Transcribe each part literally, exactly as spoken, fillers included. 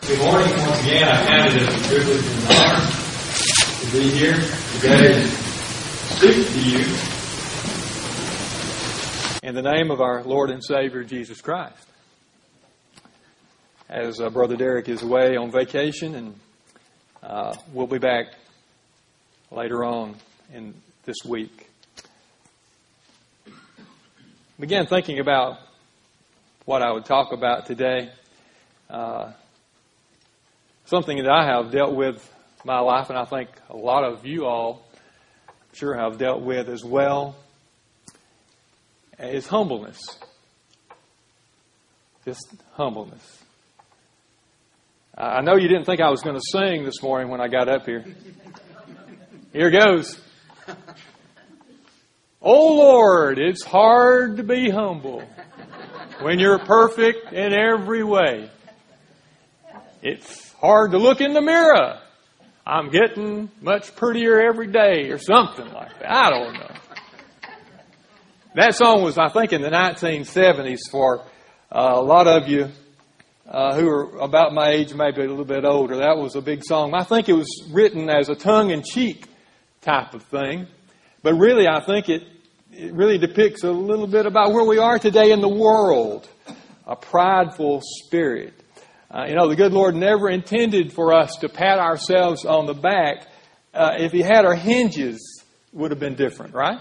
Good morning once again. I count it as a privilege and an honor to be here today and speak to you in the name of our Lord and Savior Jesus Christ. As uh, Brother Derek is away on vacation, and uh, we'll be back later on in this week. Began thinking about what I would talk about today. Uh, something that I have dealt with my life, and I think a lot of you all sure have dealt with as well, is humbleness. Just humbleness. I know you didn't think I was going to sing this morning when I got up here. Here goes. Oh Lord, it's hard to be humble when you're perfect in every way. It's hard to look in the mirror. I'm getting much prettier every day, or something like that. I don't know. That song was, I think, in the nineteen seventies for uh, a lot of you uh, who are about my age, maybe a little bit older. That was a big song. I think it was written as a tongue-in-cheek type of thing. But really, I think it, it really depicts a little bit about where we are today in the world. A prideful spirit. Uh, you know, the good Lord never intended for us to pat ourselves on the back. Uh, if He had our hinges, it would have been different, right?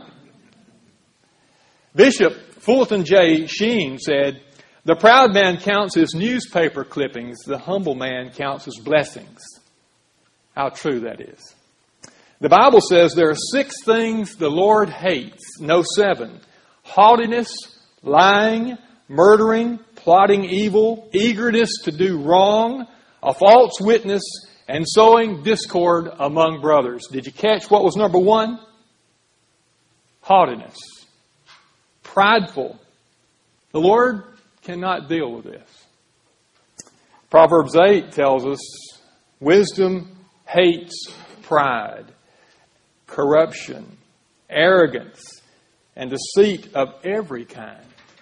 Bishop Fulton J. Sheen said, "The proud man counts his newspaper clippings. The humble man counts his blessings." How true that is. The Bible says there are six things the Lord hates. No, seven. Haughtiness, lying, murdering, plotting evil, eagerness to do wrong, a false witness, and sowing discord among brothers. Did you catch what was number one? Haughtiness. Prideful. The Lord cannot deal with this. Proverbs eight tells us, wisdom hates pride, corruption, arrogance, and deceit of every kind.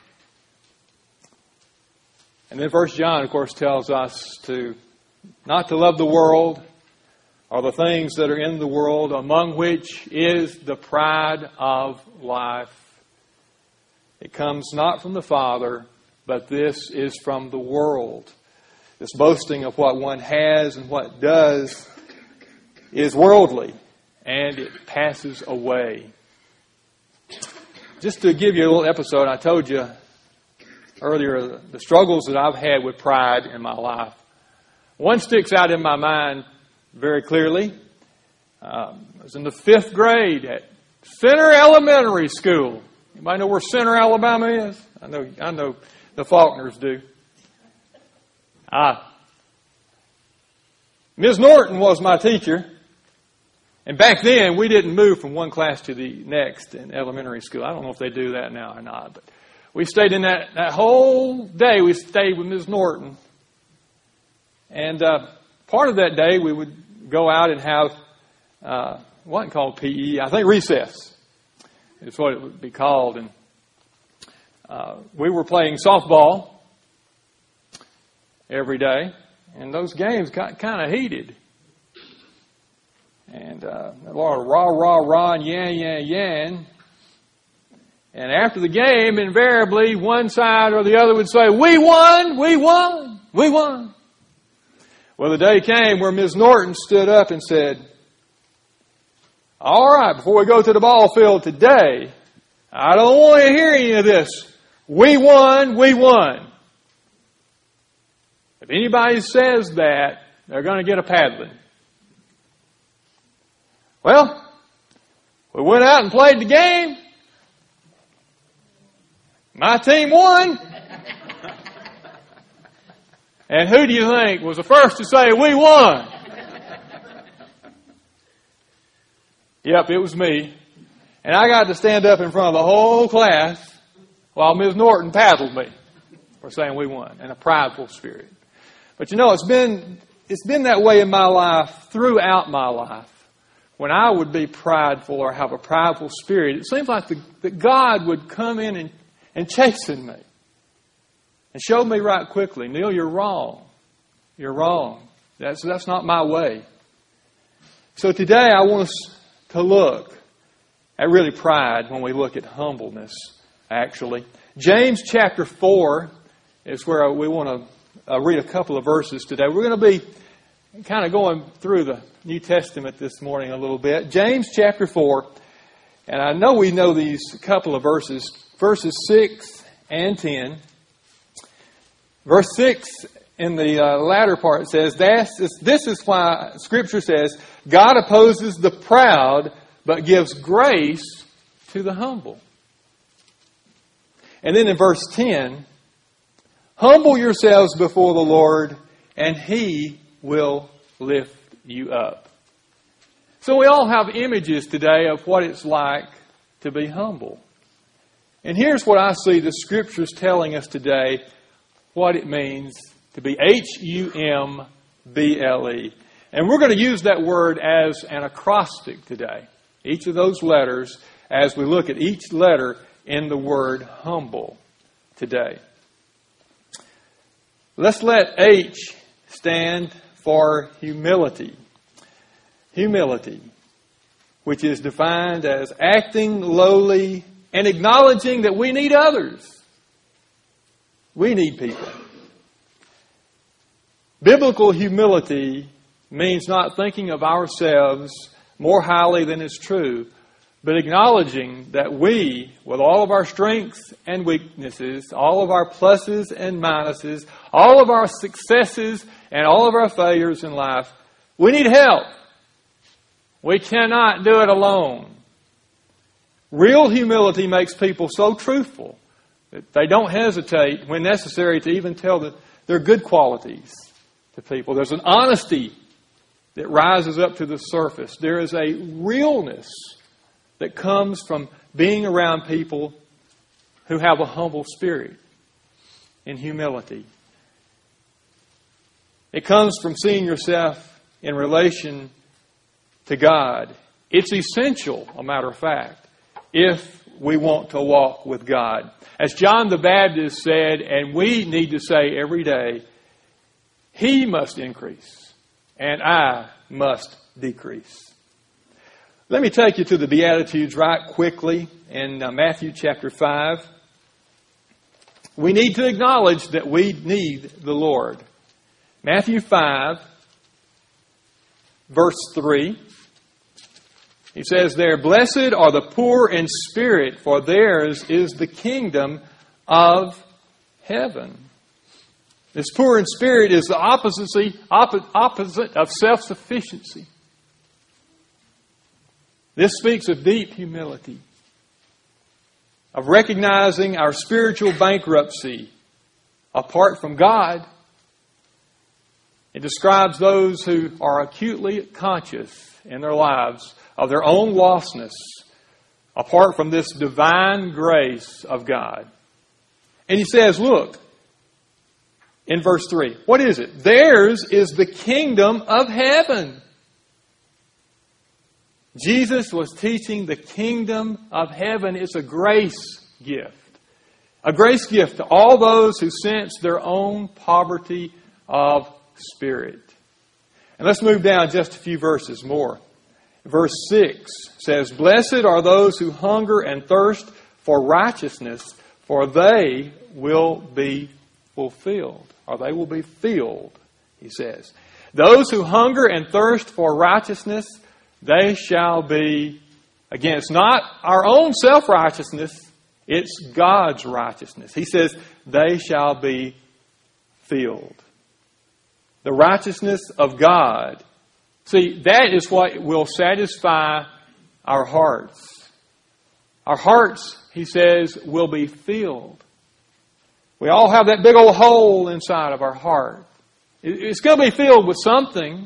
And then First John, of course, tells us to not to love the world or the things that are in the world, among which is the pride of life. It comes not from the Father, but this is from the world. This boasting of what one has and what does is worldly, and it passes away. Just to give you a little episode, I told you earlier the struggles that I've had with pride in my life. One sticks out in my mind very clearly. Um, I was in the fifth grade at Center Elementary School. Anybody know where Center, Alabama is? I know, I know the Faulkners do. Ah, Miz Norton was my teacher. And back then, we didn't move from one class to the next in elementary school. I don't know if they do that now or not, but we stayed in that, that whole day. We stayed with Miz Norton. And uh, part of that day, we would go out and have, uh, it wasn't called P E, I think recess is what it would be called. And uh, we were playing softball every day. And those games got kind of heated. And uh, a lot of rah, rah, rah, and yan, yan, yan. And after the game, invariably, one side or the other would say, "We won, we won, we won." Well, the day came where Miz Norton stood up and said, "All right, before we go to the ball field today, I don't want to hear any of this. We won, we won. If anybody says that, they're going to get a paddling." Well, we went out and played the game. My team won. And who do you think was the first to say, "We won"? Yep, it was me. And I got to stand up in front of the whole class while Miz Norton paddled me for saying we won, in a prideful spirit. But you know, it's been it's been that way in my life, throughout my life. When I would be prideful or have a prideful spirit, it seems like the, that God would come in and, and chasten me and show me right quickly, "Neil, you're wrong. you're wrong. That's, that's not my way. So today I want us to look at really pride when we look at humbleness, actually. James chapter four is where we want to uh, read a couple of verses today. We're going to be kind of going through the New Testament this morning a little bit. James chapter four, and I know we know these couple of verses, verses six and ten. Verse six in the uh, latter part says, this is, this is why Scripture says, God opposes the proud, but gives grace to the humble. And then in verse ten, humble yourselves before the Lord, and He will lift you up. So we all have images today of what it's like to be humble. And here's what I see the Scriptures telling us today, what it means to be H U M B L E. And we're going to use that word as an acrostic today. Each of those letters, as we look at each letter in the word humble today. Let's let H stand for humility. Humility, which is defined as acting lowly and acknowledging that we need others. We need people. Biblical humility means not thinking of ourselves more highly than is true, but acknowledging that we, with all of our strengths and weaknesses, all of our pluses and minuses, all of our successes and all of our failures in life, we need help. We cannot do it alone. Real humility makes people so truthful that they don't hesitate when necessary to even tell the, their good qualities to people. There's an honesty that rises up to the surface. There is a realness that comes from being around people who have a humble spirit and humility. It comes from seeing yourself in relation to God. It's essential, a matter of fact, if we want to walk with God. As John the Baptist said, and we need to say every day, He must increase, and I must decrease. Let me take you to the Beatitudes right quickly in uh, Matthew chapter five. We need to acknowledge that we need the Lord. Matthew five, verse three. He says there, blessed are the poor in spirit, for theirs is the kingdom of heaven. This poor in spirit is the opposite, opposite of self-sufficiency. This speaks of deep humility, of recognizing our spiritual bankruptcy apart from God. It describes those who are acutely conscious in their lives of their own lostness apart from this divine grace of God. And he says, look, in verse three, what is it? Theirs is the kingdom of heaven. Jesus was teaching the kingdom of heaven is a grace gift. A grace gift to all those who sense their own poverty of spirit. And let's move down just a few verses more. Verse six says, blessed are those who hunger and thirst for righteousness, for they will be fulfilled. Or they will be filled, he says. Those who hunger and thirst for righteousness, they shall be, again, it's not our own self-righteousness, it's God's righteousness. He says, they shall be filled. The righteousness of God. See, that is what will satisfy our hearts. Our hearts, he says, will be filled. We all have that big old hole inside of our heart. It's going to be filled with something.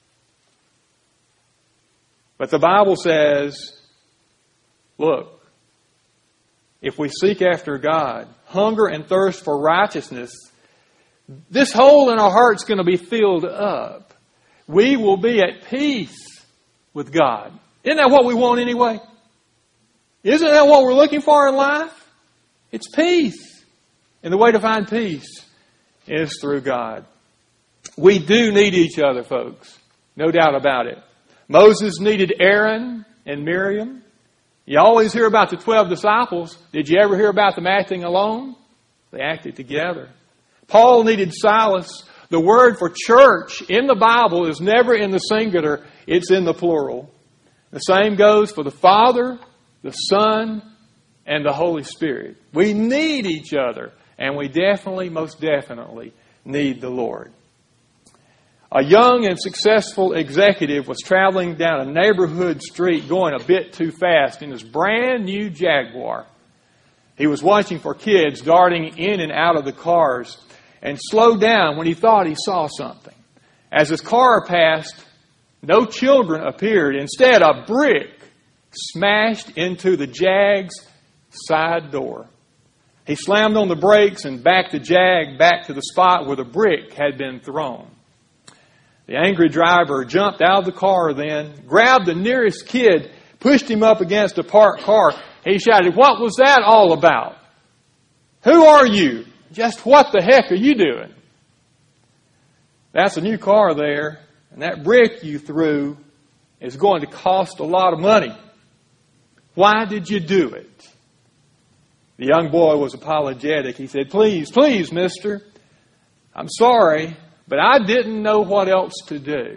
But the Bible says, look, if we seek after God, hunger and thirst for righteousness, this hole in our heart is going to be filled up. We will be at peace with God. Isn't that what we want anyway? Isn't that what we're looking for in life? It's peace. And the way to find peace is through God. We do need each other, folks. No doubt about it. Moses needed Aaron and Miriam. You always hear about the twelve disciples. Did you ever hear about them acting alone? They acted together. Paul needed Silas. The word for church in the Bible is never in the singular. It's in the plural. The same goes for the Father, the Son, and the Holy Spirit. We need each other. And we definitely, most definitely, need the Lord. A young and successful executive was traveling down a neighborhood street going a bit too fast in his brand new Jaguar. He was watching for kids darting in and out of the cars and slowed down when he thought he saw something. As his car passed, no children appeared. Instead, a brick smashed into the Jag's side door. He slammed on the brakes and backed the Jag back to the spot where the brick had been thrown. The angry driver jumped out of the car then, grabbed the nearest kid, pushed him up against a parked car. He shouted, "What was that all about? Who are you? Just what the heck are you doing?" That's a new car there, and that brick you threw is going to cost a lot of money. Why did you do it? The young boy was apologetic. He said, "Please, please, mister, I'm sorry, but I didn't know what else to do.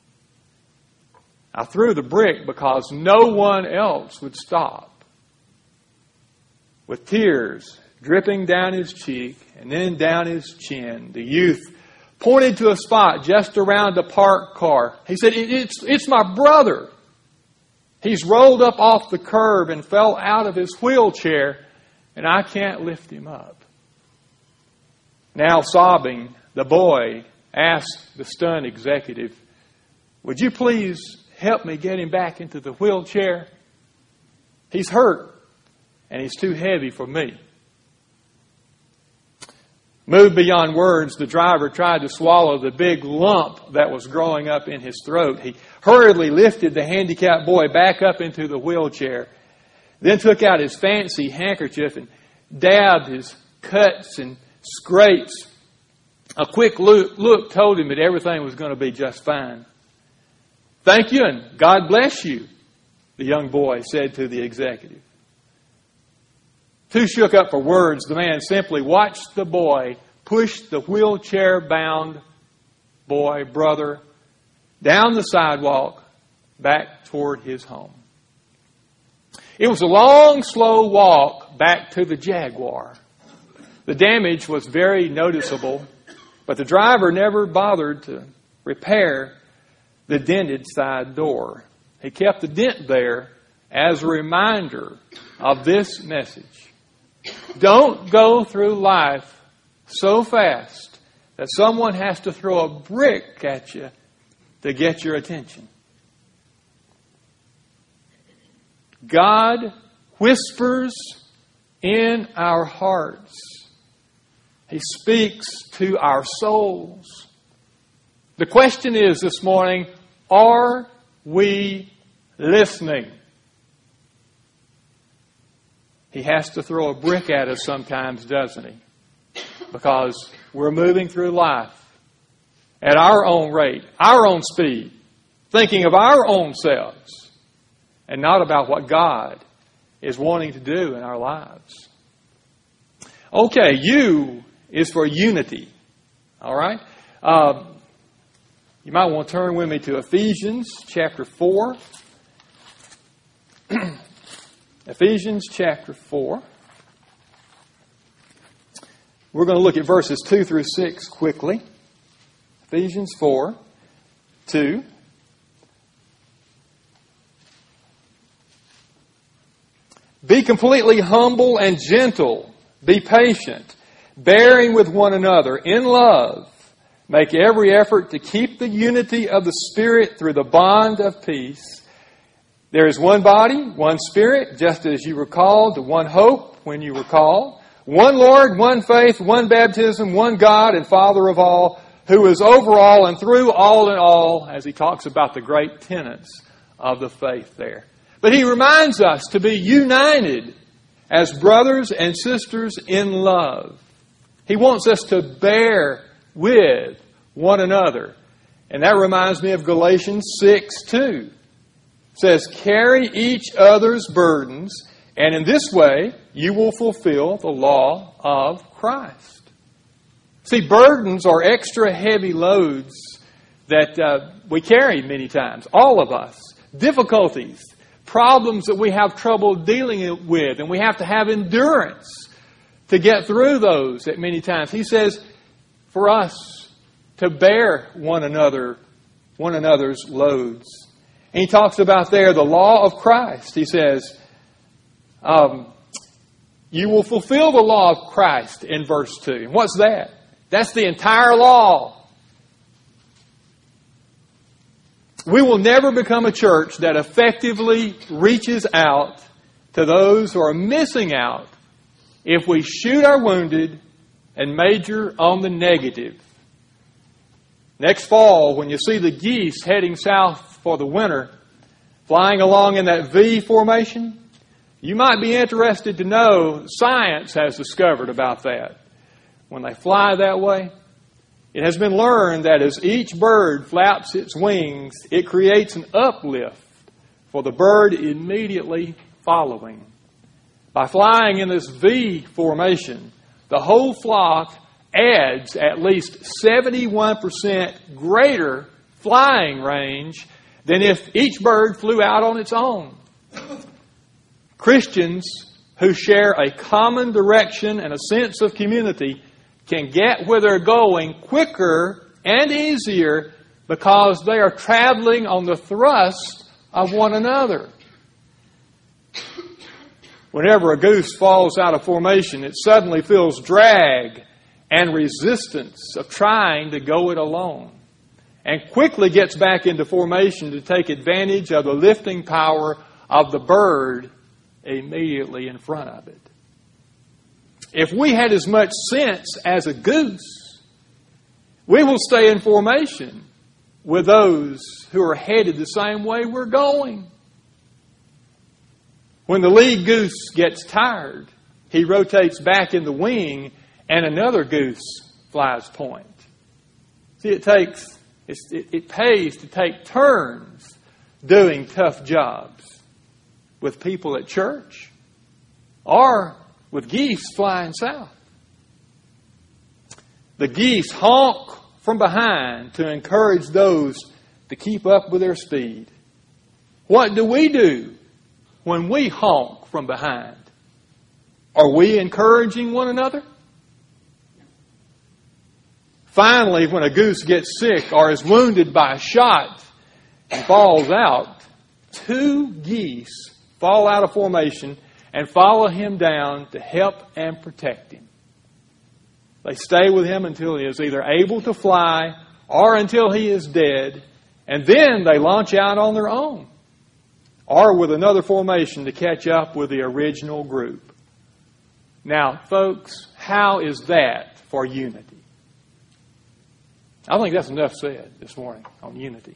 I threw the brick because no one else would stop." With tears dripping down his cheek and then down his chin, the youth pointed to a spot just around the parked car. He said, it's, it's my brother. He's rolled up off the curb and fell out of his wheelchair, and I can't lift him up." Now sobbing, the boy asked the stunned executive, "Would you please help me get him back into the wheelchair? He's hurt, and he's too heavy for me." Moved beyond words, the driver tried to swallow the big lump that was growing up in his throat. He hurriedly lifted the handicapped boy back up into the wheelchair, then took out his fancy handkerchief and dabbed his cuts and scrapes. A quick look, look told him that everything was going to be just fine. "Thank you and God bless you," the young boy said to the executive. Too shook up for words, the man simply watched the boy push the wheelchair-bound boy, brother, down the sidewalk back toward his home. It was a long, slow walk back to the Jaguar. The damage was very noticeable, but the driver never bothered to repair the dented side door. He kept the dent there as a reminder of this message. Don't go through life so fast that someone has to throw a brick at you to get your attention. God whispers in our hearts. He speaks to our souls. The question is this morning, are we listening? He has to throw a brick at us sometimes, doesn't he? Because we're moving through life at our own rate, our own speed, thinking of our own selves, and not about what God is wanting to do in our lives. Okay, U is for unity. All right? Uh, you might want to turn with me to Ephesians chapter four. Ephesians chapter four. We're going to look at verses two through six quickly. Ephesians four, two. Be completely humble and gentle. Be patient, bearing with one another in love. Make every effort to keep the unity of the Spirit through the bond of peace. There is one body, one Spirit, just as you were called to one hope when you were called. One Lord, one faith, one baptism, one God and Father of all, who is over all and through all in all, as he talks about the great tenets of the faith there. But he reminds us to be united as brothers and sisters in love. He wants us to bear with one another. And that reminds me of Galatians six two. It says, carry each other's burdens, and in this way you will fulfill the law of Christ. See, burdens are extra heavy loads that uh, we carry many times, all of us. Difficulties, problems that we have trouble dealing with, and we have to have endurance to get through those at many times. He says for us to bear one another, one another's loads. And he talks about there the law of Christ. He says, um, you will fulfill the law of Christ in verse two. And what's that? That's the entire law. We will never become a church that effectively reaches out to those who are missing out if we shoot our wounded and major on the negative. Next fall, when you see the geese heading south for the winter, flying along in that V formation, you might be interested to know science has discovered about that. When they fly that way, it has been learned that as each bird flaps its wings, it creates an uplift for the bird immediately following. By flying in this V formation, the whole flock adds at least seventy-one percent greater flying range than if each bird flew out on its own. Christians who share a common direction and a sense of community can get where they're going quicker and easier because they are traveling on the thrust of one another. Whenever a goose falls out of formation, it suddenly feels drag and resistance of trying to go it alone, and quickly gets back into formation to take advantage of the lifting power of the bird immediately in front of it. If we had as much sense as a goose, we will stay in formation with those who are headed the same way we're going. When the lead goose gets tired, he rotates back in the wing and another goose flies point. See, it takes, it's, it, it pays to take turns doing tough jobs with people at church or with geese flying south. The geese honk from behind to encourage those to keep up with their speed. What do we do when we honk from behind? Are we encouraging one another? Finally, when a goose gets sick or is wounded by a shot and falls out, two geese fall out of formation and follow him down to help and protect him. They stay with him until he is either able to fly or until he is dead, and then they launch out on their own or with another formation to catch up with the original group. Now, folks, how is that for unity? I think that's enough said this morning on unity.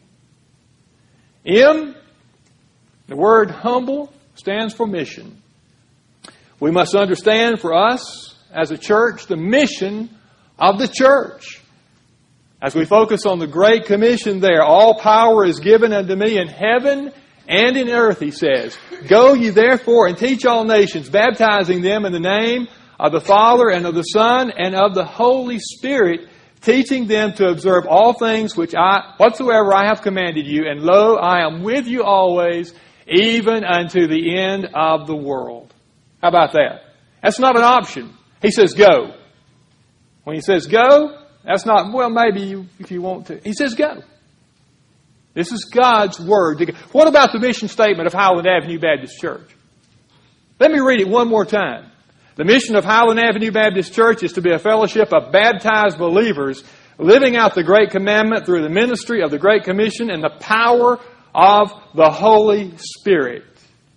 M, the word humble, stands for mission. We must understand for us as a church the mission of the church. As we focus on the Great Commission there, all power is given unto me in heaven and in earth, he says. Go ye therefore and teach all nations, baptizing them in the name of the Father and of the Son and of the Holy Spirit, teaching them to observe all things which I whatsoever I have commanded you. And lo, I am with you always, even unto the end of the world. How about that? That's not an option. He says go. When he says go, that's not, well, maybe you, if you want to. He says go. This is God's word. What about the mission statement of Highland Avenue Baptist Church? Let me read it one more time. The mission of Highland Avenue Baptist Church is to be a fellowship of baptized believers living out the Great Commandment through the ministry of the Great Commission and the power of the Holy Spirit.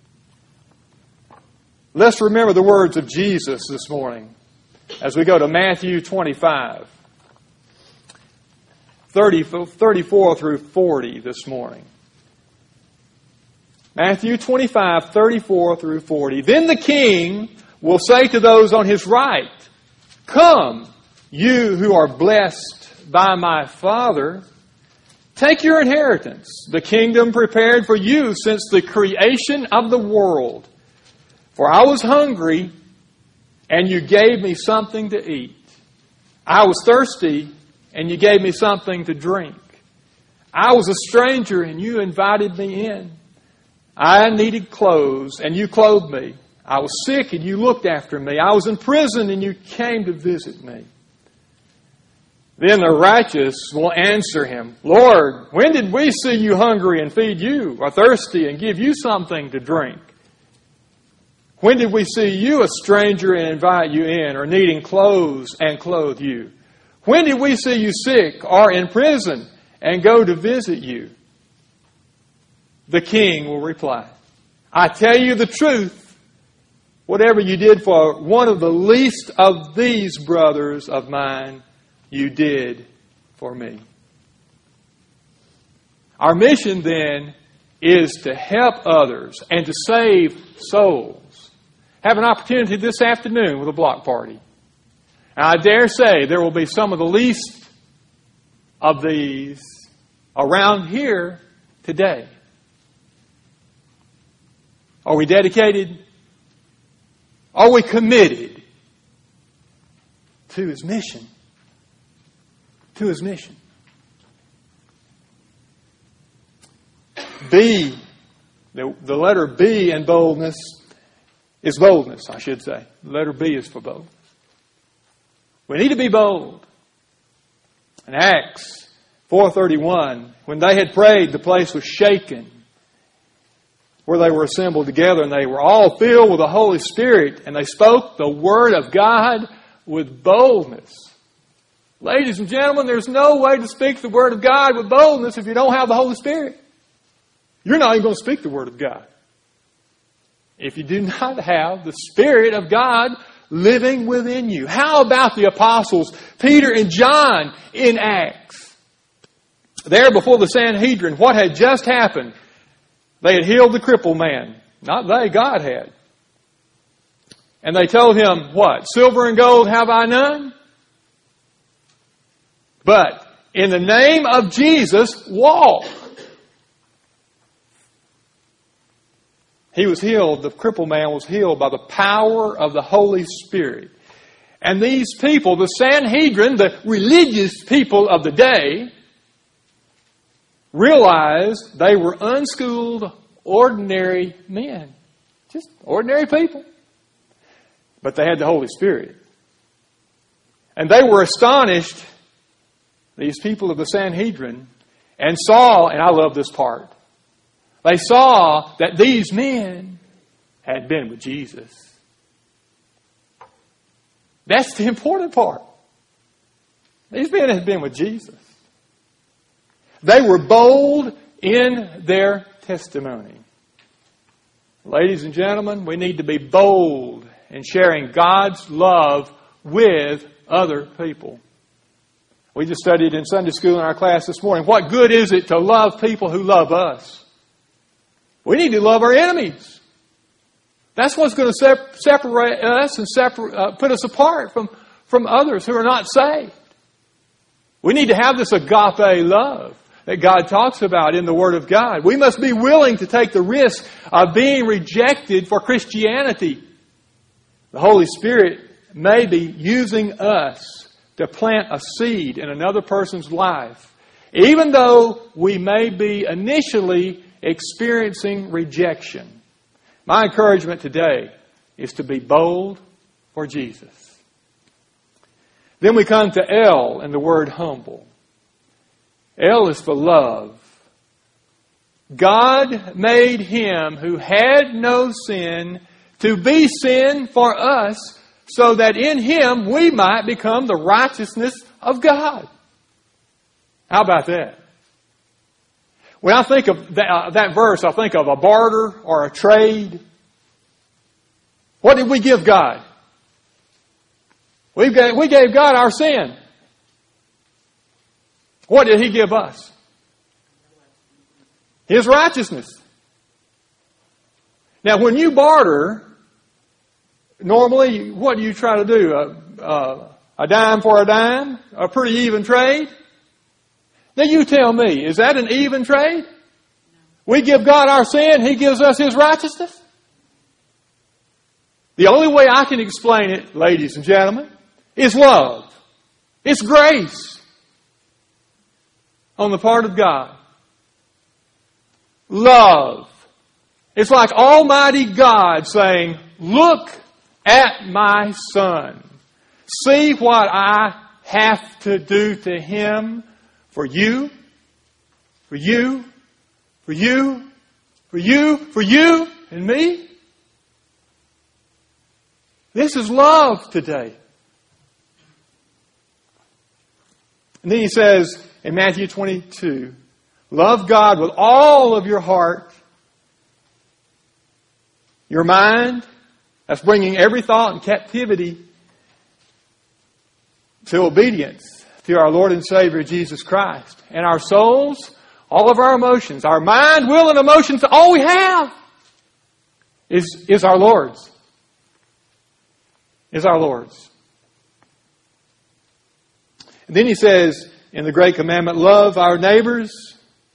Let's remember the words of Jesus this morning as we go to Matthew twenty-five, thirty, thirty-four through forty this morning. Matthew twenty-five, thirty-four through forty. Then the King will say to those on his right, come, you who are blessed by my Father, take your inheritance, the kingdom prepared for you since the creation of the world. For I was hungry, and you gave me something to eat. I was thirsty, and you gave me something to drink. I was a stranger, and you invited me in. I needed clothes, and you clothed me. I was sick, and you looked after me. I was in prison, and you came to visit me. Then the righteous will answer him, Lord, when did we see you hungry and feed you, or thirsty and give you something to drink? When did we see you a stranger and invite you in, or needing clothes and clothe you? When did we see you sick or in prison and go to visit you? The king will reply, I tell you the truth, whatever you did for one of the least of these brothers of mine, you did for me. Our mission then is to help others and to save souls. Have an opportunity this afternoon with a block party. And I dare say there will be some of the least of these around here today. Are we dedicated? Are we committed to His mission? To His mission. B, the, the letter B in boldness is boldness, I should say. The letter B is for boldness. We need to be bold. In Acts four thirty-one, when they had prayed, the place was shaken where they were assembled together, and they were all filled with the Holy Spirit, and they spoke the Word of God with boldness. Ladies and gentlemen, there's no way to speak the Word of God with boldness if you don't have the Holy Spirit. You're not even going to speak the Word of God if you do not have the Spirit of God living within you. How about the apostles, Peter and John in Acts? There before the Sanhedrin, what had just happened? They had healed the crippled man. Not they, God had. And they told him, what? Silver and gold have I none? But in the name of Jesus, walk. He was healed. The crippled man was healed by the power of the Holy Spirit. And these people, the Sanhedrin, the religious people of the day, realized they were unschooled, ordinary men. Just ordinary people. But they had the Holy Spirit. And they were astonished, these people of the Sanhedrin, and saw, and I love this part, they saw that these men had been with Jesus. That's the important part. These men had been with Jesus. They were bold in their testimony. Ladies and gentlemen, we need to be bold in sharing God's love with other people. We just studied in Sunday school in our class this morning. What good is it to love people who love us? We need to love our enemies. That's what's going to sep- separate us and separ- uh, put us apart from, from others who are not saved. We need to have this agape love that God talks about in the Word of God. We must be willing to take the risk of being rejected for Christianity. The Holy Spirit may be using us to plant a seed in another person's life, even though we may be initially experiencing rejection. My encouragement today is to be bold for Jesus. Then we come to L in the word humble. L is for love. God made Him who had no sin to be sin for us, so that in Him we might become the righteousness of God. How about that? When I think of that, uh, that verse, I think of a barter or a trade. What did we give God? We gave, we gave God our sin. What did He give us? His righteousness. Now, when you barter, normally, what do you try to do? Uh, uh, a dime for a dime, a pretty even trade. Now you tell me, is that an even trade? We give God our sin, He gives us His righteousness? The only way I can explain it, ladies and gentlemen, is love. It's grace on the part of God. Love. It's like Almighty God saying, look at my Son. See what I have to do to Him for you, for you, for you, for you, for you, and me. This is love today. And then He says in Matthew twenty-two, love God with all of your heart, your mind. That's bringing every thought in captivity to obedience to our Lord and Savior Jesus Christ. And our souls, all of our emotions, our mind, will, and emotions, all we have is, is our Lord's. Is our Lord's. And then He says in the Great Commandment, love our neighbors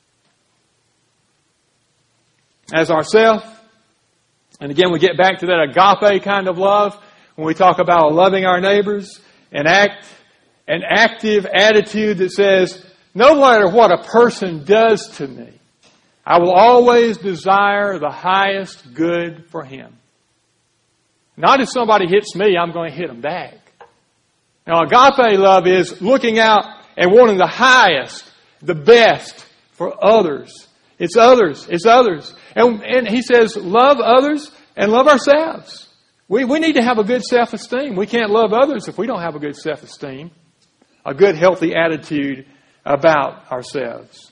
as ourselves. And again, we get back to that agape kind of love when we talk about loving our neighbors. An act, an active attitude that says, no matter what a person does to me, I will always desire the highest good for him. Not if somebody hits me, I'm going to hit them back. Now, agape love is looking out and wanting the highest, the best for others. It's others. It's others. And, and he says, love others and love ourselves. We, we need to have a good self-esteem. We can't love others if we don't have a good self-esteem, a good, healthy attitude about ourselves.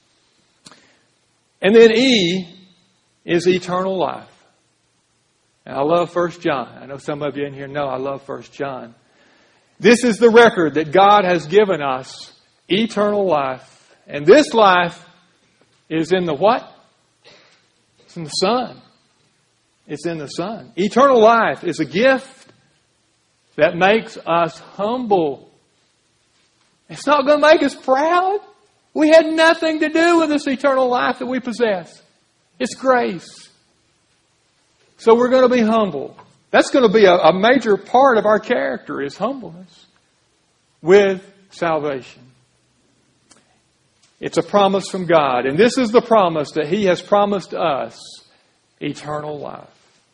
And then E is eternal life. And I love First John. I know some of you in here know I love First John. This is the record that God has given us, eternal life. And this life is in the what? It's in the Son. It's in the Son. Eternal life is a gift that makes us humble. It's not going to make us proud. We had nothing to do with this eternal life that we possess. It's grace. So we're going to be humble. That's going to be a, a major part of our character, is humbleness with salvation. It's a promise from God. And this is the promise that He has promised us, eternal life.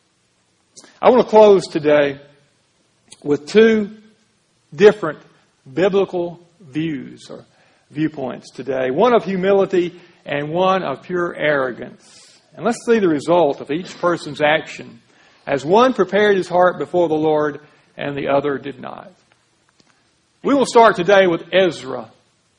I want to close today with two different biblical views or viewpoints today. One of humility and one of pure arrogance. And let's see the result of each person's action as one prepared his heart before the Lord and the other did not. We will start today with Ezra.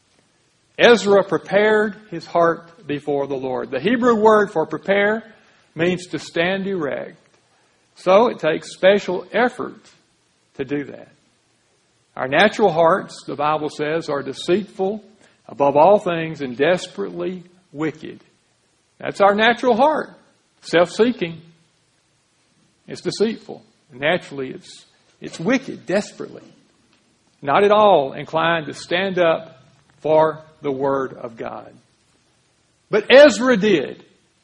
Ezra prepared his heart before the Lord. The Hebrew word for prepare means to stand erect. So it takes special effort to do that. Our natural hearts, the Bible says, are deceitful above all things and desperately wicked. That's our natural heart. Self-seeking. It's deceitful. Naturally, it's, it's wicked, desperately. Not at all inclined to stand up for the Word of God. But Ezra did.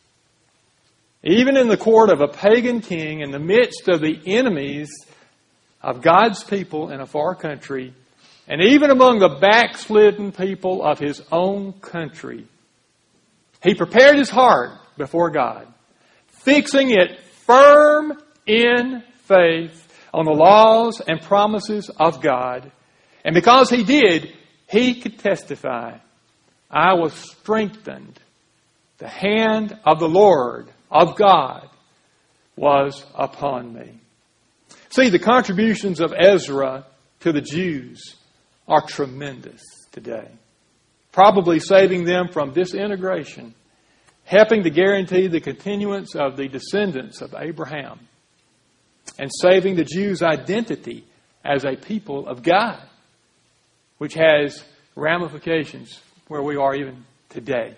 Even in the court of a pagan king, in the midst of the enemies of God's people in a far country, and even among the backslidden people of his own country, he prepared his heart before God, fixing it firm in faith on the laws and promises of God. And because he did, he could testify, I was strengthened. The hand of the Lord, of God, was upon me. See, the contributions of Ezra to the Jews are tremendous today. Probably saving them from disintegration, helping to guarantee the continuance of the descendants of Abraham, and saving the Jews' identity as a people of God, which has ramifications where we are even today.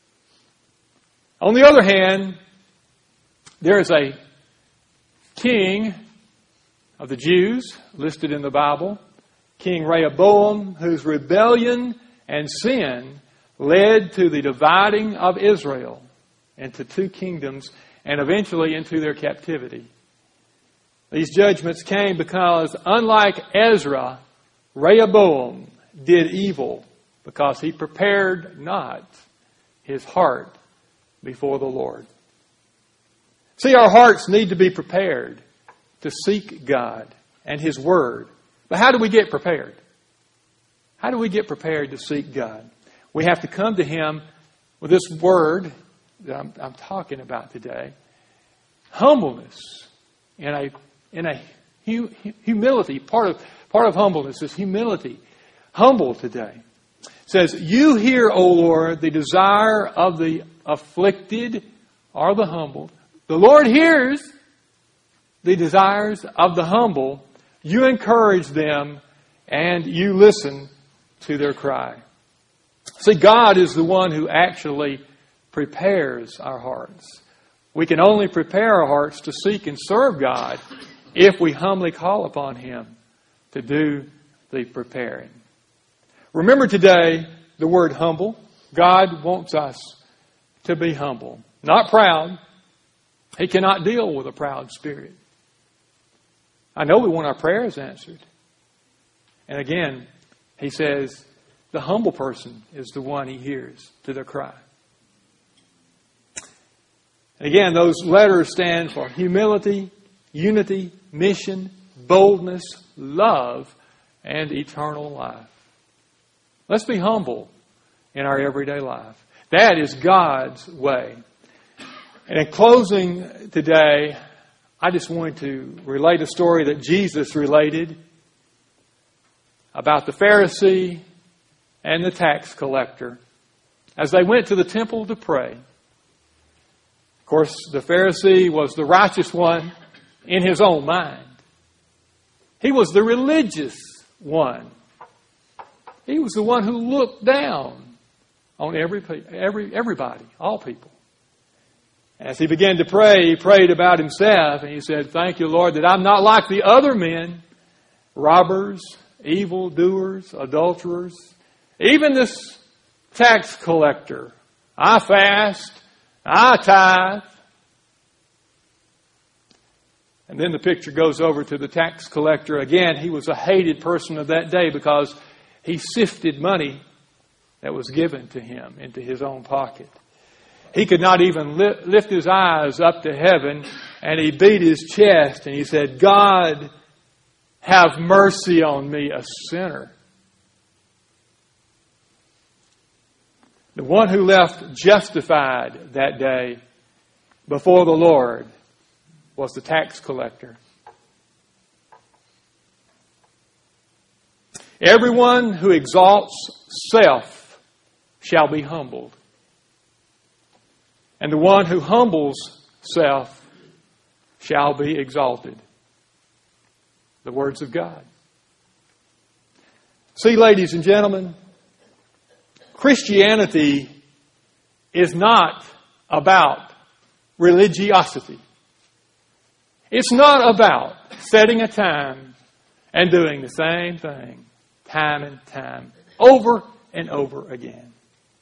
On the other hand, there is a king of the Jews listed in the Bible, King Rehoboam, whose rebellion and sin led to the dividing of Israel into two kingdoms and eventually into their captivity. These judgments came because, unlike Ezra, Rehoboam did evil because he prepared not his heart before the Lord. See, our hearts need to be prepared to seek God and His Word. But how do we get prepared? How do we get prepared to seek God? We have to come to Him with this word that I'm, I'm talking about today. Humbleness in a in a hu, humility. Part of part of humbleness is humility. Humble today. It says, "You hear, O Lord, the desire of the afflicted or the humble." The Lord hears the desires of the humble. You encourage them and you listen to their cry. See, God is the one who actually prepares our hearts. We can only prepare our hearts to seek and serve God if we humbly call upon Him to do the preparing. Remember today the word humble. God wants us to be humble, not proud. He cannot deal with a proud spirit. I know we want our prayers answered. And again, He says, the humble person is the one He hears to their cry. And again, those letters stand for humility, unity, mission, boldness, love, and eternal life. Let's be humble in our everyday life. That is God's way. And in closing today, I just wanted to relate a story that Jesus related about the Pharisee and the tax collector as they went to the temple to pray. Of course, the Pharisee was the righteous one in his own mind. He was the religious one. He was the one who looked down on every every everybody, all people. As he began to pray, he prayed about himself, and he said, "Thank you, Lord, that I'm not like the other men, robbers, evildoers, adulterers, even this tax collector. I fast, I tithe." And then the picture goes over to the tax collector. Again, he was a hated person of that day because he sifted money that was given to him into his own pocket. He could not even lift his eyes up to heaven, and he beat his chest and he said, "God, have mercy on me, a sinner." The one who left justified that day before the Lord was the tax collector. Everyone who exalts self shall be humbled, and the one who humbles self shall be exalted. The words of God. See, ladies and gentlemen, Christianity is not about religiosity. It's not about setting a time and doing the same thing time and time, over and over again.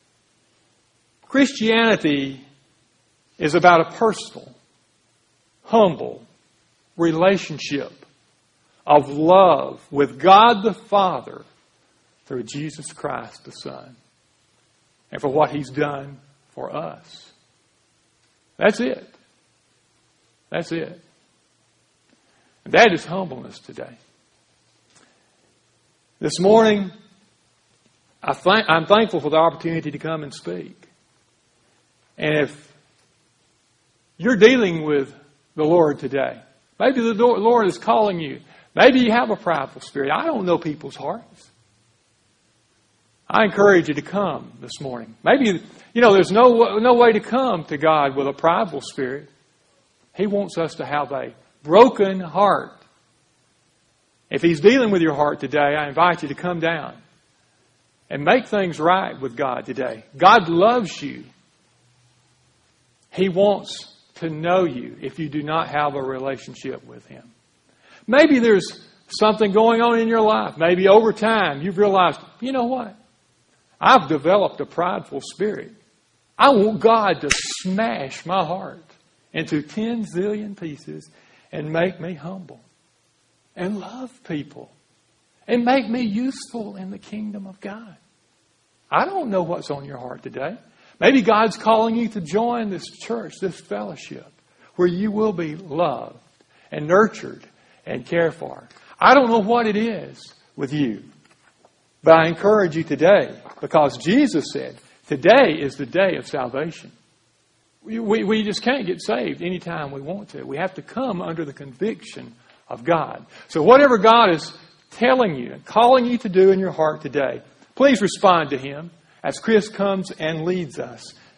Christianity is about a personal, humble relationship of love with God the Father through Jesus Christ the Son, and for what He's done for us. That's it. That's it. And that is humbleness today. This morning, I th- I'm thankful for the opportunity to come and speak. And if you're dealing with the Lord today, maybe the Lord is calling you. Maybe you have a prideful spirit. I don't know people's hearts. I encourage you to come this morning. Maybe, you know, there's no, no way to come to God with a prideful spirit. He wants us to have a broken heart. If He's dealing with your heart today, I invite you to come down and make things right with God today. God loves you. He wants to know you if you do not have a relationship with Him. Maybe there's something going on in your life. Maybe over time you've realized, you know what? I've developed a prideful spirit. I want God to smash my heart into ten zillion pieces and make me humble and love people and make me useful in the kingdom of God. I don't know what's on your heart today. Maybe God's calling you to join this church, this fellowship, where you will be loved and nurtured and cared for. I don't know what it is with you, but I encourage you today, because Jesus said, today is the day of salvation. We, we, we just can't get saved anytime we want to. We have to come under the conviction of God. So whatever God is telling you and calling you to do in your heart today, please respond to Him as Chris comes and leads us